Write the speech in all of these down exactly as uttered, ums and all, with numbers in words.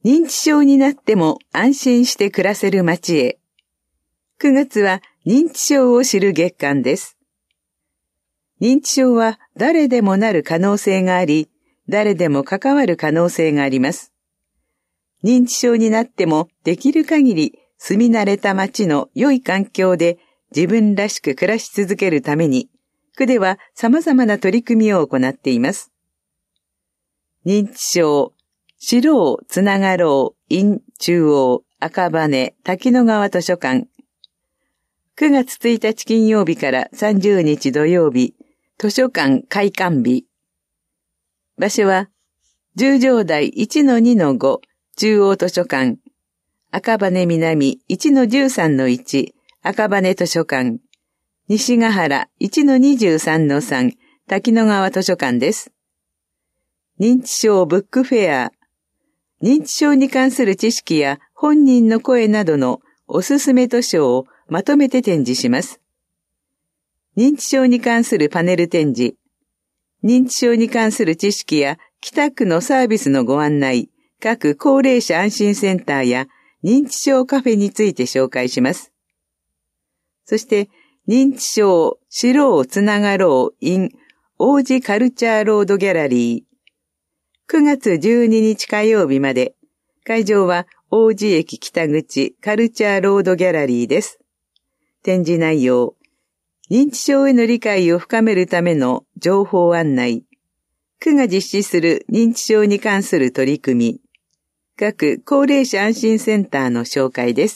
認知症になっても安心して暮らせる街へ。くがつは認知症を知る月間です。認知症は誰でもなる可能性があり、誰でも関わる可能性があります。認知症になってもできる限り住み慣れた街の良い環境で自分らしく暮らし続けるために、区では様々な取り組みを行っています。認知症、知ろう、つながろう、in 中央、赤羽、滝野川図書館。くがつついたち金曜日からさんじゅうにち土曜日、図書館開館日。場所は、十条台 いちのにのご、中央図書館、赤羽南 いちのじゅうさんのいち、赤羽図書館、西ヶ原 いちのにじゅうさんのさん、滝野川図書館です。認知症ブックフェア、認知症に関する知識や本人の声などのおすすめ図書をまとめて展示します。認知症に関するパネル展示、認知症に関する知識や北区のサービスのご案内、各高齢者安心センターや認知症カフェについて紹介します。そして、認知症、知ろう、つながろう、in 王子カルチャーロードギャラリー。くがつじゅうににち火曜日まで、会場は王子駅北口カルチャーロードギャラリーです。展示内容、認知症への理解を深めるための情報案内、区が実施する認知症に関する取り組み、各高齢者安心センターの紹介です。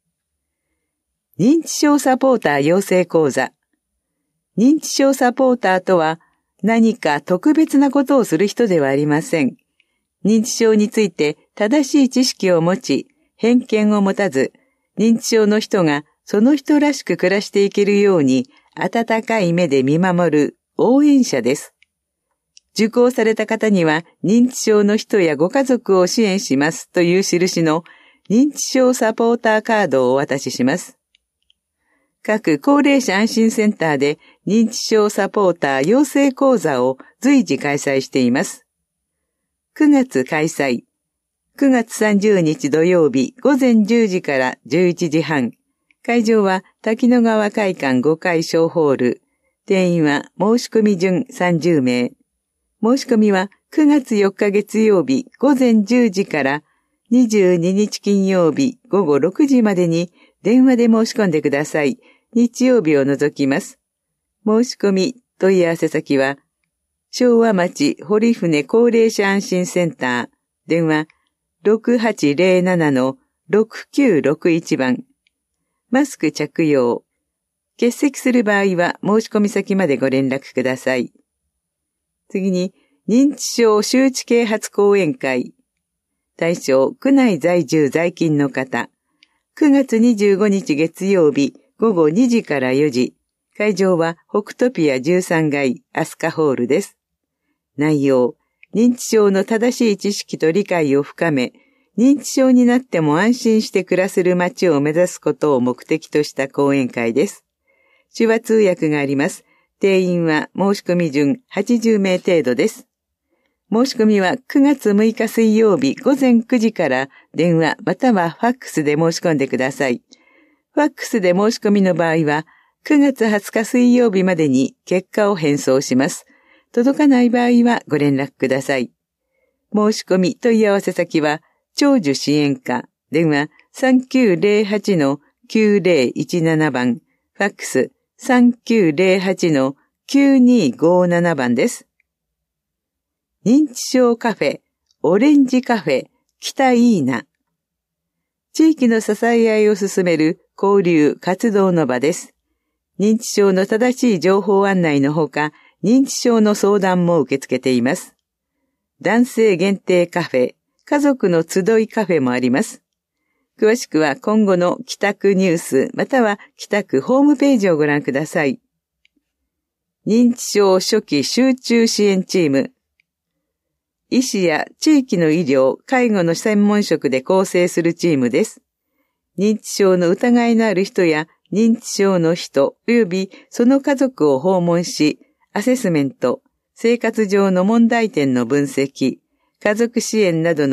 認知症サポーター養成講座。認知症サポーターとは何か特別なことをする人ではありません。認知症について正しい知識を持ち、偏見を持たず、認知症の人がその人らしく暮らしていけるように温かい目で見守る応援者です。受講された方には認知症の人やご家族を支援しますという印の認知症サポーターカードをお渡しします。各高齢者安心センターで認知症サポーター養成講座を随時開催しています。くがつ開催。くがつさんじゅうにち土曜日ごぜんじゅうじからじゅういちじはん。会場は滝野川会館ごかい小ホール。定員は申し込み順さんじゅうめい。申し込みはくがつよっか月曜日ごぜんじゅうじからにじゅうににち金曜日ごごろくじまでに電話で申し込んでください。日曜日を除きます。申し込み問い合わせ先は昭和町堀船高齢者安心センター電話 ろくはちぜろななのろくきゅうろくいち 番。マスク着用。欠席する場合は申し込み先までご連絡ください。次に、認知症周知啓発講演会。対象、区内在住在勤の方。くがつにじゅうごにち月曜日ごごにじからよじ。会場は北トピアじゅうさんがいアスカホールです。内容、認知症の正しい知識と理解を深め、認知症になっても安心して暮らせる街を目指すことを目的とした講演会です。手話通訳があります。定員は申し込み順はちじゅうめい程度です。申し込みはくがつむいか水曜日ごぜんくじから電話またはファックスで申し込んでください。ファックスで申し込みの場合はくがつはつか水曜日までに結果を返送します。届かない場合はご連絡ください。申し込み問い合わせ先は長寿支援課電話 さんきゅうぜろはちのきゅうぜろいちなな 番、ファックスさんきゅうぜろはちのきゅうにごなな 番です。認知症カフェ、オレンジカフェ、北いいな。地域の支え合いを進める交流活動の場です。認知症の正しい情報案内のほか、認知症の相談も受け付けています。男性限定カフェ、家族の集いカフェもあります。詳しくは今後の北区ニュースまたは北区ホームページをご覧ください。認知症初期集中支援チーム。医師や地域の医療、介護の専門職で構成するチームです。認知症の疑いのある人や認知症の人及びその家族を訪問し、アセスメント、生活上の問題点の分析、家族支援などの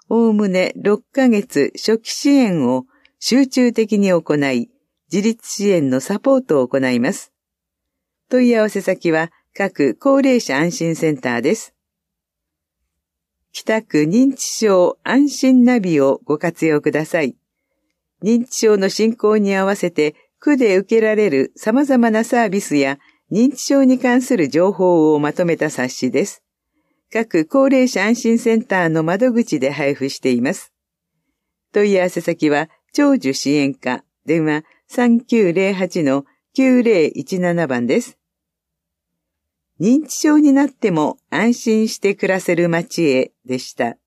おおむねろっかげつ初期支援を集中的に行い、自立支援のサポートを行います。問い合わせ先は各高齢者安心センターです。北区認知症安心ナビをご活用ください。認知症の進行に合わせて区で受けられる様々なサービスや認知症に関する情報をまとめた冊子です。各高齢者安心センターの窓口で配布しています。問い合わせ先は長寿支援課、電話 さんきゅうゼロはちのきゅうゼロいちなな 番です。認知症になっても安心して暮らせる街へでした。